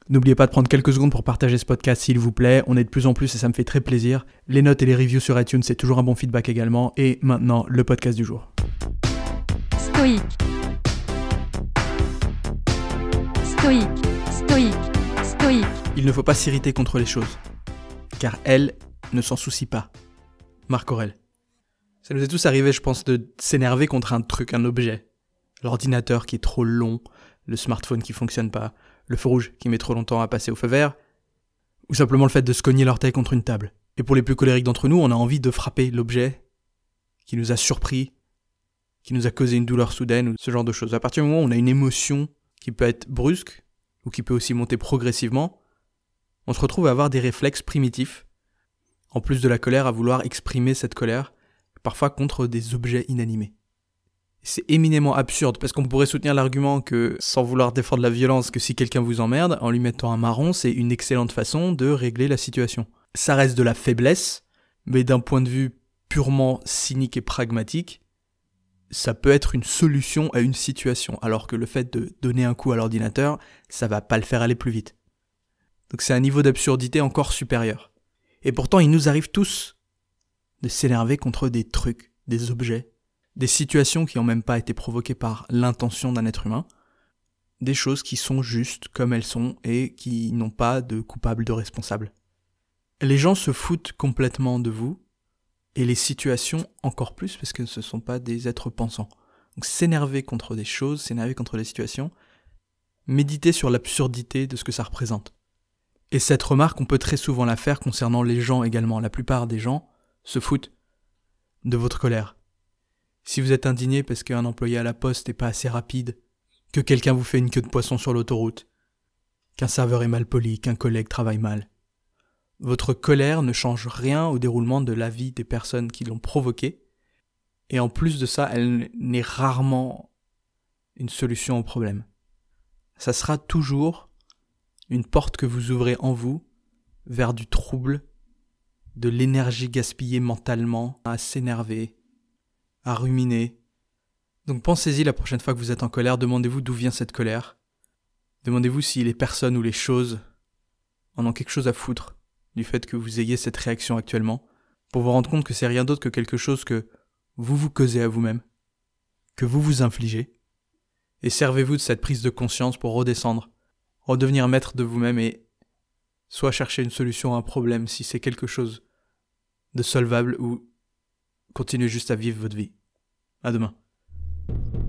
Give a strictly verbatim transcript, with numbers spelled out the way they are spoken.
N'oubliez pas de prendre quelques secondes pour partager ce podcast s'il vous plaît, on est de plus en plus et ça me fait très plaisir. Les notes et les reviews sur iTunes, c'est toujours un bon feedback également. Et maintenant, le podcast du jour. Stoïque. Stoïque. Stoïque. Stoïque. Il ne faut pas s'irriter contre les choses, car elles ne s'en soucient pas. Marc Aurèle. Ça nous est tous arrivé, je pense, de s'énerver contre un truc, un objet. L'ordinateur qui est trop long, le smartphone qui fonctionne pas, le feu rouge qui met trop longtemps à passer au feu vert, ou simplement le fait de se cogner l'orteil contre une table. Et pour les plus colériques d'entre nous, on a envie de frapper l'objet qui nous a surpris, qui nous a causé une douleur soudaine, ou ce genre de choses. À partir du moment où on a une émotion qui peut être brusque, ou qui peut aussi monter progressivement, on se retrouve à avoir des réflexes primitifs, en plus de la colère, à vouloir exprimer cette colère, parfois contre des objets inanimés. C'est éminemment absurde, parce qu'on pourrait soutenir l'argument que, sans vouloir défendre la violence, que si quelqu'un vous emmerde, en lui mettant un marron, c'est une excellente façon de régler la situation. Ça reste de la faiblesse, mais d'un point de vue purement cynique et pragmatique, ça peut être une solution à une situation, alors que le fait de donner un coup à l'ordinateur, ça va pas le faire aller plus vite. Donc c'est un niveau d'absurdité encore supérieur. Et pourtant, il nous arrive tous de s'énerver contre des trucs, des objets, des situations qui n'ont même pas été provoquées par l'intention d'un être humain, des choses qui sont justes comme elles sont et qui n'ont pas de coupable, de responsable. Les gens se foutent complètement de vous, et les situations encore plus parce que ce ne sont pas des êtres pensants. Donc s'énerver contre des choses, s'énerver contre des situations, méditer sur l'absurdité de ce que ça représente. Et cette remarque, on peut très souvent la faire concernant les gens également. La plupart des gens se foutent de votre colère. Si vous êtes indigné parce qu'un employé à la poste n'est pas assez rapide, que quelqu'un vous fait une queue de poisson sur l'autoroute, qu'un serveur est mal poli, qu'un collègue travaille mal, votre colère ne change rien au déroulement de la vie des personnes qui l'ont provoquée, et en plus de ça, elle n'est rarement une solution au problème. Ça sera toujours une porte que vous ouvrez en vous vers du trouble, de l'énergie gaspillée mentalement, à s'énerver, à ruminer. Donc pensez-y la prochaine fois que vous êtes en colère, demandez-vous d'où vient cette colère. Demandez-vous si les personnes ou les choses en ont quelque chose à foutre du fait que vous ayez cette réaction actuellement, pour vous rendre compte que c'est rien d'autre que quelque chose que vous vous causez à vous-même, que vous vous infligez, et servez-vous de cette prise de conscience pour redescendre, redevenir maître de vous-même et soit chercher une solution à un problème si c'est quelque chose de solvable ou continuer juste à vivre votre vie. À demain.